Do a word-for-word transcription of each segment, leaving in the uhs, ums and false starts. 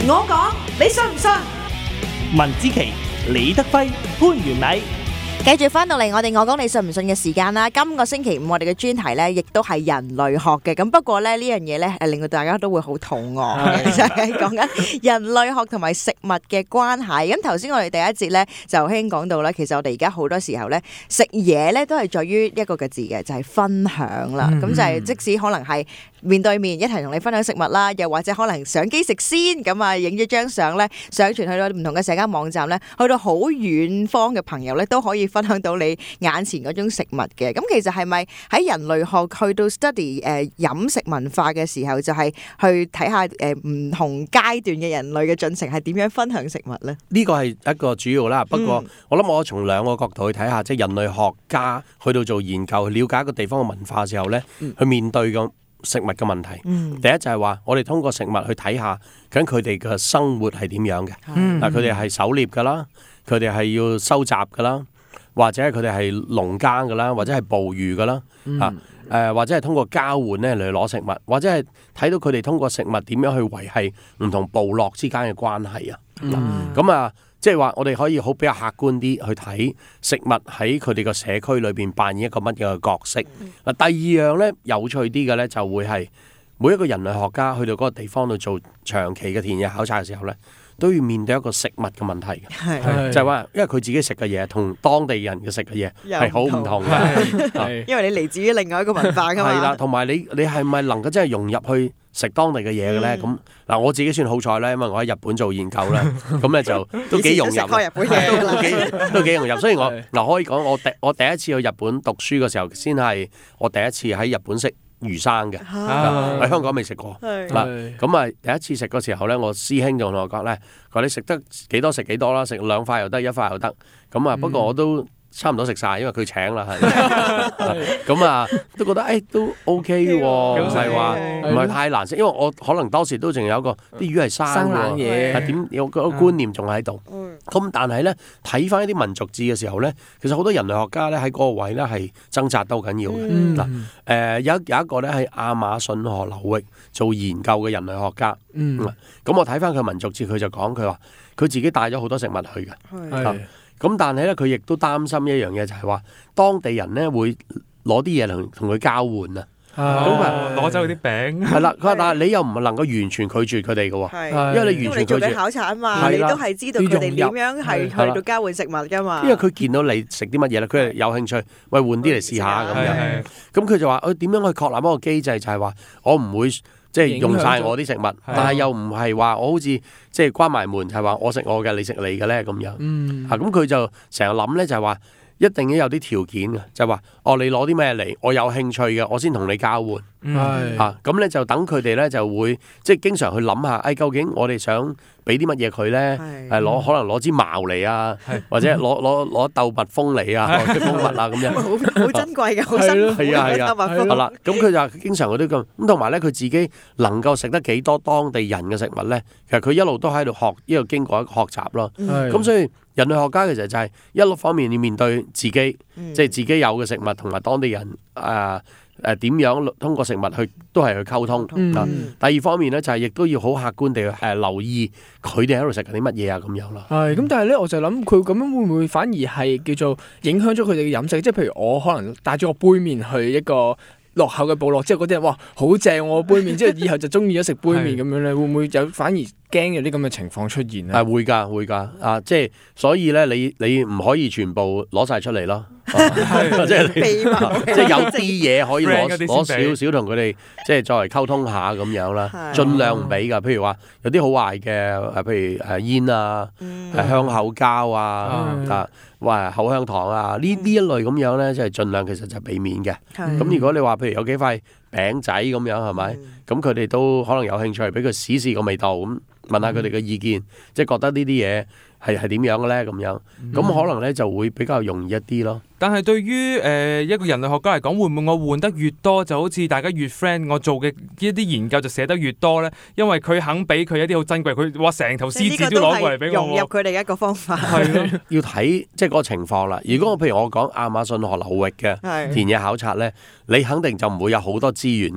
我講你信唔信？ 文之奇、李德輝、潘元禮。 繼續翻到嚟我哋我講你信唔信嘅時間啦。今個星期五我哋嘅專題呢，亦都係人類學嘅。咁不過咧呢樣嘢呢，誒令到大家都會好肚餓，就係講緊人類學同埋食物嘅關係。咁頭先我哋第一節呢，就興講到啦，其實我哋而家好多時候呢，食嘢呢都係在於一個嘅字嘅，就係分享啦。咁就係即使可能係面對面一齊同你分享食物啦，又或者可能相機食先咁啊，影咗張相呢，上傳去到唔同嘅社交網站呢，去到好遠方嘅朋友呢，都可以分享到你眼前嗰種食物嘅。咁其實係咪喺人類學去到 study 誒飲食文化嘅時候，就係去睇下誒唔同階段嘅人類嘅進程係點樣分享食物呢？ 呢個係一個主要啦。不過我諗我從兩個角度去睇下，即係人類學家去到做研究，去了解一個地方嘅文化嘅時候呢，去面對個食物嘅問題。第一就係話，我哋通過食物去睇下，究竟佢哋嘅生活係點樣嘅。嗱，佢哋係狩獵噶啦，佢哋係要收集噶啦，或者佢哋係農耕噶啦，或者係捕魚噶啦，啊，誒，或者係通過交換咧嚟攞食物，或者係睇到佢哋通過食物點樣去維繫唔同部落之間嘅關係啊。咁啊，即係話我哋可以好比較客觀啲去睇食物喺佢哋個社區裏邊扮演一個乜嘢嘅角色。嗱，第二樣咧有趣啲嘅咧就會係每一個人類學家去到嗰個地方度做長期嘅田野考察嘅時候咧，都要面對一個食物嘅問題嘅，就係話因為佢自己食嘅嘢同當地人嘅食嘅嘢係好唔同嘅， 因為你嚟自於另外一個文化㗎嘛。 係啦，同埋你你係咪能夠真係融入去食當地嘅嘢嘅咧？咁嗱，我自己算好彩咧，因為我喺日本做研究咧，咁咧就都幾融入，都幾都幾融入。所以我嗱可以講，我第我第一次去日本讀書嘅時候，先係我第一次喺日本食魚生嘅，喺香港未食過。嗱，咁啊第一次食嗰時候咧，我師兄就同我講咧，佢話你食得幾多食幾多啦，食兩塊又得，一塊又得。咁啊，不過我都差唔多食晒，因為佢請啦，係。咁啊，都覺得誒都 OK 喎，唔係話唔係太難食，因為我可能當時都仲有一個啲魚係生嘅喎，係點有個觀念仲喺度。咁但係咧睇翻一啲民族誌嘅時候咧，其實好多人類學家咧喺嗰個位咧係掙扎都好緊要嘅。嗱，誒有有一個咧喺亞馬遜河流域做研究嘅人類學家。咁我睇翻佢民族誌，佢就講佢話佢自己帶咗好多食物去嘅。咁但係咧，佢亦都擔心一樣嘢，就係話當地人咧會攞啲嘢同同佢交換啊。 咁啊，攞走佢啲餅。係啦，佢話但係你又唔能夠完全拒絕佢哋嘅喎，因為你完全拒絕。 因為你做緊考察啊嘛，你都係知道佢哋點樣係去到交換食物㗎嘛。 因為佢見到你食啲乜嘢咧，佢係有興趣，喂換啲嚟試下咁樣。咁佢就話：佢點樣去確立一個機制，就係話我唔會即係用晒我啲食物，但係又唔係話我好似即係關埋門，係話我食我嘅，你食你嘅咧咁樣。嗯，嚇咁佢就成日諗咧，就係話一定要有啲條件嘅，就係話哦，你攞啲咩嚟，我有興趣嘅，我先同你交換。係嚇咁咧，就等佢哋咧就會即係經常去諗下，誒究竟我哋想俾啲乜嘢佢咧？係攞可能攞支矛嚟啊，或者攞攞攞鬥蜜蜂嚟啊，蜂蜜啊咁樣， 好好珍貴嘅，好珍貴嘅鬥蜜蜂。 係啦，咁佢就經常佢都咁咁，同埋咧佢自己能夠食得幾多當地人嘅食物咧？其實佢一路都喺度學，一路經過一個學習咯。咁所以人類學家其實就係一路方面要面對自己，即係自己有嘅食物同埋當地人啊。誒點樣通過食物去都係去溝通。嗯、第二方面咧就係亦都要好客觀地誒、呃、留意佢哋喺度食緊啲乜嘢啊咁樣咯。 係咁，但係咧我就諗佢咁樣會唔會反而係叫做影響咗佢哋嘅飲食？即係譬如我可能帶咗個杯麵去一個落後嘅部落，之後嗰啲人哇好正我杯麵，之後以後就中意咗食杯麵咁樣咧，會唔會有反而驚有啲咁嘅情況出現咧？ 係會㗎會㗎啊！即係所以咧，你你唔可以全部攞晒出嚟咯。係即係即係有啲嘢可以攞攞少少同佢哋即係作為溝通下咁樣啦，盡量唔俾㗎。譬如話有啲好壞嘅誒，譬如誒煙啊、誒香口膠啊、啊或口香糖啊呢呢一類咁樣咧，即係盡量其實就避免嘅。咁如果你話譬如有幾塊餅仔咁樣係咪？咁佢哋都可能有興趣俾佢試試個味道，咁問下佢哋嘅意見，即係覺得呢啲嘢係係點樣嘅咧咁樣，咁可能咧就會比較容易一啲咯。 但係對於誒、呃、一個人類學家嚟講，會唔會我換得越多，就好似大家越 friend，我做嘅一啲研究就寫得越多咧？因為佢肯俾佢一啲好珍貴，佢話成頭獅子都攞過嚟俾我。 融入佢哋一個方法。 係咯， 要睇即係嗰個情況啦。如果我譬如我講亞馬遜河流域嘅田野考察咧，你肯定就唔會有好多資源嘅。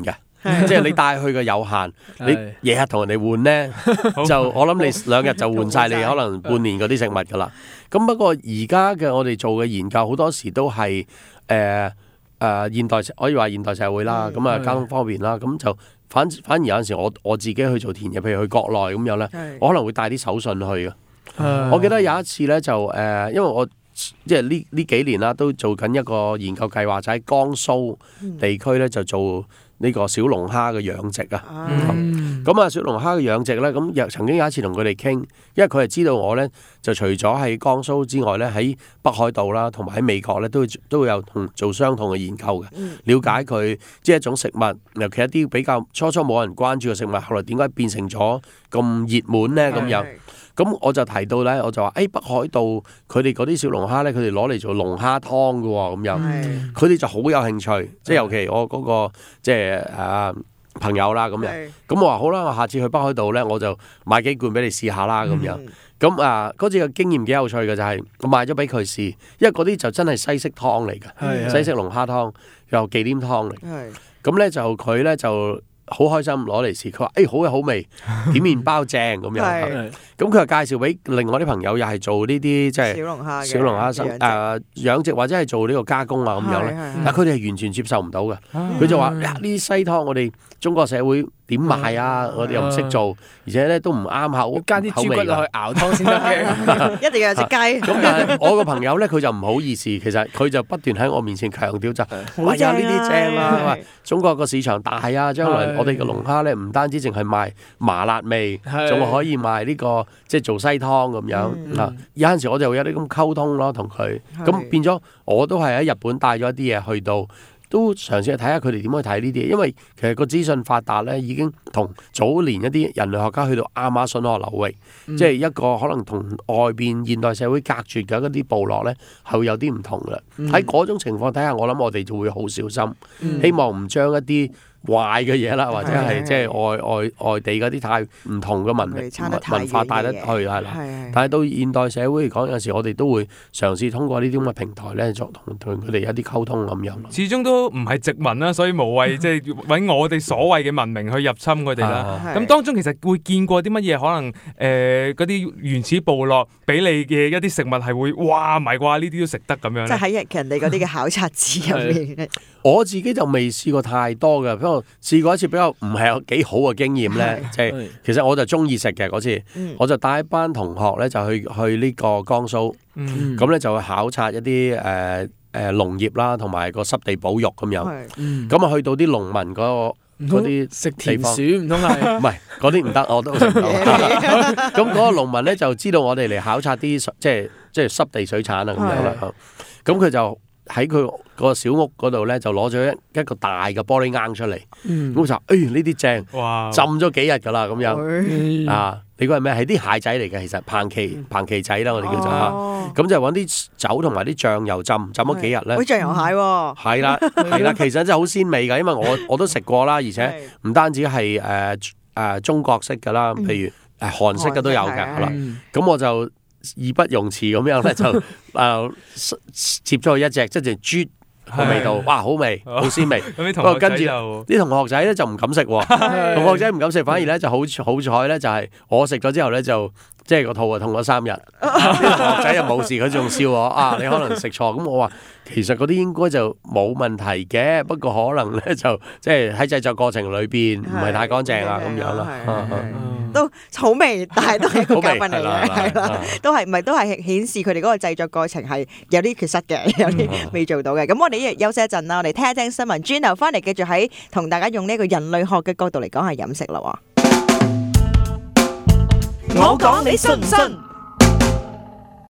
即係你帶去嘅有限，你日日同人哋換咧，就我諗你兩日就換晒你可能半年嗰啲食物㗎啦。咁不過而家嘅我哋做嘅研究好多時都係誒誒現代可以話現代社會啦，咁啊交通方便啦，咁就反反而有陣時我我自己去做田野，譬如去國內咁樣咧，我可能會帶啲手信去嘅。我記得有一次咧就誒、呃，因為我即係呢呢幾年啦，都做緊一個研究計劃，就喺江蘇地區咧就做呢個小龍蝦嘅養殖啊。咁啊、嗯，小龍蝦嘅養殖咧，咁又曾經有一次同佢哋傾，因為佢係知道我咧就除咗喺江蘇之外咧，喺北海道啦，同埋喺美國咧都都會有同做相同嘅研究嘅，了解佢即係一種食物，尤其一啲比較初初冇人關注嘅食物，後來點解變成咗咁熱門咧？咁樣。咁我就提到咧，我就話：誒、哎、北海道佢哋嗰啲小龍蝦咧，佢哋攞嚟做龍蝦湯嘅喎，咁樣，佢哋是就好有興趣，即係尤其我嗰、那個即係啊朋友啦咁樣。咁是我話好啦，我下次去北海道咧，我就買幾罐俾你試下啦咁樣。咁啊嗰次嘅經驗幾有趣嘅就係、是、我買咗俾佢試，因為嗰啲就真係西式湯嚟嘅，西式龍蝦湯又忌廉湯嚟。咁咧就佢咧就。好開心攞嚟試，佢話：誒、欸、好嘅好味，點麵包正咁樣。咁佢又介紹俾另外啲朋友，又係做呢啲即係小龍蝦、小龍蝦生誒養殖或者係做呢個加工啊咁樣咧。但係佢哋係完全接受唔到嘅。佢就話：呀呢啲西湯我哋中國社會點賣啊？我哋又唔識做，而且咧都唔啱口， 加啲豬骨落去熬湯先得嘅， 一定要有隻雞。 咁但係我個朋友咧，佢就唔好意思，其實佢就不斷喺我面前強調就：哇有呢啲正啦！中國個市場大啊，將來我哋嘅龍蝦咧唔單止淨係賣麻辣味，仲可以賣呢個即係做西湯咁樣啊！有陣時我就會有啲咁溝通咯，同佢咁變咗我都係喺日本帶咗一啲嘢去到。都嘗試去睇下佢哋點去睇呢啲嘢，因為其實個資訊發達咧，已經同早年一啲人類學家去到亞馬遜河流域，嗯、即係一個可能同外邊現代社會隔絕嘅嗰啲部落咧，係會有啲唔同嘅。喺嗰、嗯、種情況底下，我諗我哋就會好小心，嗯、希望唔將一啲壞嘅嘢啦，或者係即係外外外地嗰啲太唔同嘅文明文化帶得去係啦。但係到現代社會嚟講，有時我哋都會嘗試通過呢啲咁嘅平台咧，作同同佢哋一啲溝通咁樣。 始終都唔係殖民啦，所以無謂即係揾我哋所謂嘅文明去入侵佢哋啦。咁當中其實會見過啲乜嘢？可能誒嗰啲原始部落俾你嘅一啲食物係會哇唔係啩？呢啲都食得咁樣。即係喺人哋嗰啲嘅考察紙入面。 我自己就未試過太多嘅，不過試過一次比較唔係有幾好嘅經驗咧，即係其實我就中意食嘅嗰次，嗯、我就帶一班同學咧就去去呢個江蘇，咁咧、嗯、就去考察一啲誒誒農業啦，同埋個濕地保育咁樣，咁啊、嗯、去到啲農民嗰嗰啲食田鼠唔通係？ 唔係嗰啲唔得，我都食唔到。咁嗰個農民咧就知道我哋嚟考察啲即係即係濕地水產啊咁樣啦，咁佢就。喺佢個小屋嗰度咧，就攞咗一一個大嘅玻璃罌出嚟，咁、嗯、就誒呢啲正，哇浸咗幾日噶啦咁樣、嗯、啊！你估係咩？係啲蟹仔嚟嘅，其實蟛蜞蟛蜞仔啦，我哋叫做嚇。咁、哦、就揾啲酒同埋啲醬油浸浸咗幾日咧。 好醬油蟹喎。係啦係啦，其實真係好鮮味㗎，因為我我都食過啦，而且唔單止係誒誒中國式㗎啦，譬如誒韓式嘅都有㗎，係啦。咁我就。義不容辭咁樣咧，就誒接咗佢一隻，即係豬個味道，哇，好味，好鮮味。不過跟住啲同學仔咧就唔敢食喎，同學仔唔敢食，反而咧就好好彩咧，就係我食咗之後咧就即係個肚啊痛咗三日。啲同學仔又冇事，佢仲笑我啊，你可能食錯。咁我話其實嗰啲應該就冇問題嘅，不過可能咧就即係喺製作過程裏邊唔係太乾淨啊咁樣啦。 都好味，但係都係一個教訓嚟嘅，係啦，都係唔係都係顯示佢哋嗰個製作過程係有啲缺失嘅，有啲未做到嘅。咁我哋休息一陣啦，我哋聽一聽新聞，轉頭翻嚟繼續喺同大家用呢個人類學嘅角度嚟講下飲食啦。我講你信唔信？